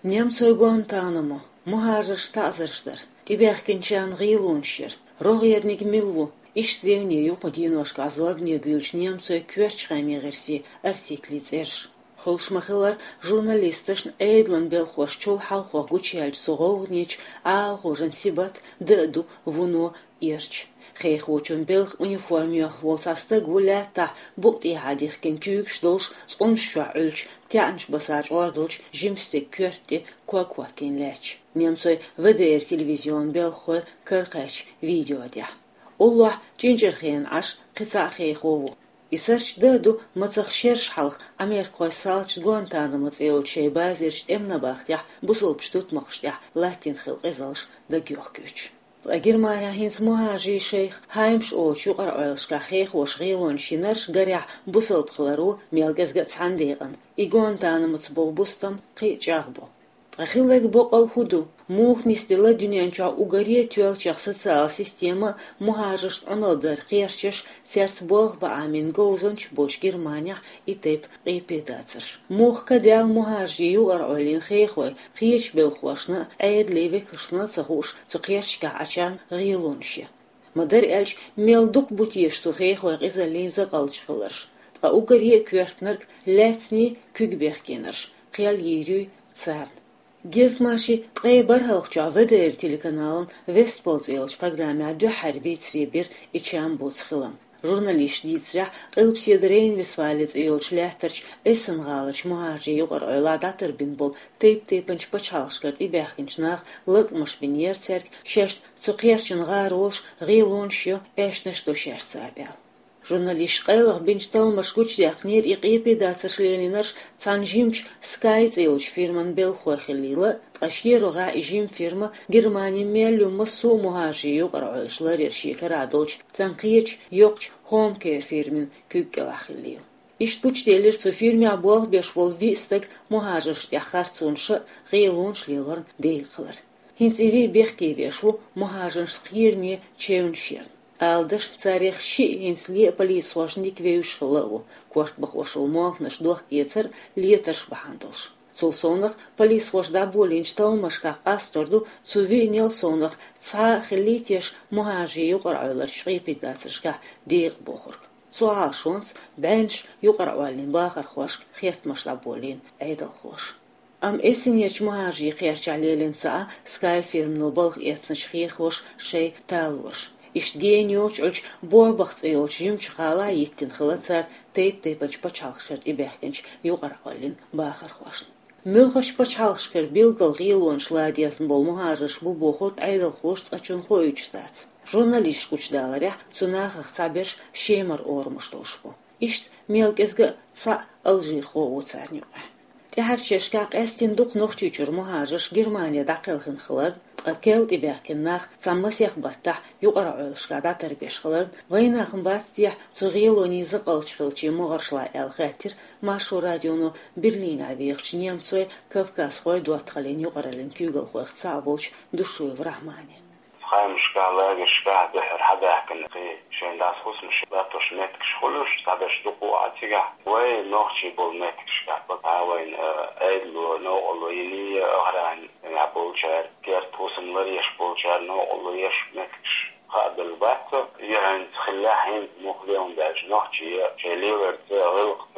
Немцой Гуантанамо, muhajir ta'zirishdir. Tibehkinchan g'ilunshir. Rogernik milvu. İş zevni yok odinoşka azobne büyüç Немцой kürçğamigirsi artiklitser. Холшмахилар журналисташ эйдлан белхош чул халхо гучель согогнич а хожен сибат дэду вуно ирч. Хейхочун белх униформио волсаста гулята бут иадих кен кюгшдолш споншуальч тянш басач ордолч жимстек кюрти куакуатин леч. Немцой ВДР телевизион белхо кыркач видеодя. Олла джинджерхен аш қицахейхову. Исарч дэду мацахшерш халх Америкой салч Гуантанамо цейлчей базирч эмнабахтя бусулпштут махштя латин хилгызалш да гёхкүч. Германия хинс мухажи шейх хаймш оч югар ойлшка хейх ош гейлон шинарш гаря бусулпхлару мелгезга цандеган. И Гуантанамо цболбустам қичагбо. Ахиллэг бокал худу. Мух нистела дюнянча угаре тюэлчах социал система мухажишт анодер херчеш церц бог ба амин гоузонч боч Германия и теп репетациш. Мух кадял мухажи югар ойлин хейхой хич белхвашна эйд левекшна цахуш цухерчка ачан гилонши. Мадер элч мелдух бутиш сухейхой изалин загалчхылаш. Та угаре квертнерк лецни күгбехкенерш. Хял ерюй царн. Гезмаши قيبر هالخجا ودر телеканалын Вестполцелч программе дю харби требир и чам боцхылам. Журналист дицря ылпседрейн висвалец елч лехтерч эсенгалыч мухажи югар ойладатыр бин бол тейп-тейпынч пачалшкарт и бяхкинчнах лыкмыш бин ерцерк шешт цукерчин гаролш гилоншё эшнеш тошеш сабел. Журналист қайлық бенчталмаш күчдяхнер и қипедацаш ленинарш цанжимч скайцелч фирман белхуахилила, ташеруға ижим фирма Германия мелюма су мухажи югар ойлшлар ершикар адолч цанқиеч йоқч хомкер фирмин күггелахилил. Иштучтелер цу фирме абуах бешвол вистек мухажиш яхарцунша гейлунш лиларн дейхлар. Хинц иви бехке бешву мухажиш схирне чевншерн. Алдыш царих щи инсли полисвожник веюшылу, кварт бахвошыл мохнаш дух кецер леташ бахандолш. Цулсонах полисвожда болинч талмашках асторду цуви нелсонах ца хилитеш мухажи югар ойлар шрипидацышка дейг бохург. Цуал шонц бенч югар ойлин бахар хошк хетмашда болин эйдал хош. Am эсенеч мухажи херчалелин ца скай фирм нобалх эцнш хехош шей талош. Иш деньоч олч борбахц эйлч юмчхала иттин хылацар тейп-тейпанч пачалхшерт и бяхкенч югар олин бахар хвашн. Мылхаш пачалхшкер билгал гилонш ладиясн бол мухажиш бу бохот айдал хош цачун хоючтац. Журналист кучдаларя цунахах цабеш шемар ормуштолшбу. Ишт мелгезга ца алжир хоуцарнюга. Тяхарчешкак эстин дук нохчичур мухажиш Германия дақылхын хылар Акел тибяхкеннах цаммасях баттах югар ойлшкада тарбешхылар вайнахын батсия цугилони зыкалчхылчи мугаршла элхатир машу радиону Берлин авиахч немцой Кавказ хой дуатхалин югаралин кюгал хой цаболч душуй в рахмане. خامشكا لاجشكا بحر حدا كنقي شين داس خصمش باتوش نتكش خلوش تابش دقو عتيقا وي نوخشي بول نتكشكا بقاوين ايدلو نو اولو يلي اغران بولشار كير توسم لريش بولشار نو اولو يش نتكش قابل باتو يعني تخلاحين مخليون داج نوخشي شليورت غلقت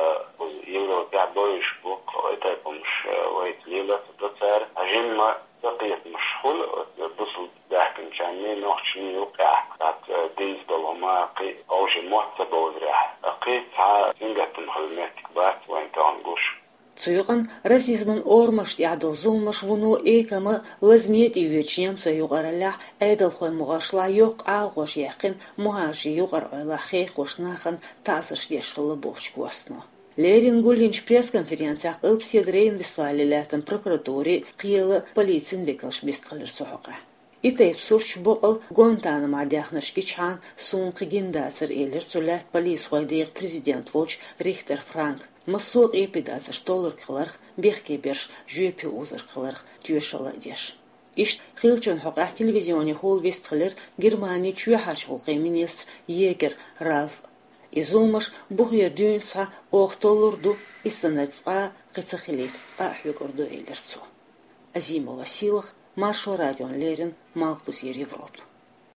يلو تاع بويش بوك ويتايبمش ويت ليلة تتصار اجيما تقيت مشغول بصل داكن جاني نوخشي يوقع تاع ديز دولما قي اوجي موتة بوزرح قيت ها سنجت مخلمات كبات وين تانقوش Цуйган расизмын ормаш ядыл зулмаш вуну экама лазмет ивечем цуйгараля эдал хой мугашла yok алгош якын мухажи югар ойла хей хошнахан тазыш дешхылы бохчкуасно. Лерин гулинч пресс-конференциях ылпседрейн висвалилятын прокуратури қиылы полицин векалш бесткалыр соғыға. Итайп сурч боқыл Гуантанамо адяхнашки чан сунқы гиндацыр елер цулят полис хойдейк президент волч Рихтер Франк. Масуq епидацыр толыр қыларх бехке берш жүйепе узыр қыларх түйешала деш. Ишт хилчон хоқақ телевизионе хол вестқылыр Германия чүйе харчғылқы министр Егер Ральф Изумаш бугья дюнса оохтолурду исанацаа қицахилит ахюгорду эйлерцо. Азимова Силах, Маршо Радион Лерин, Малкус Европ.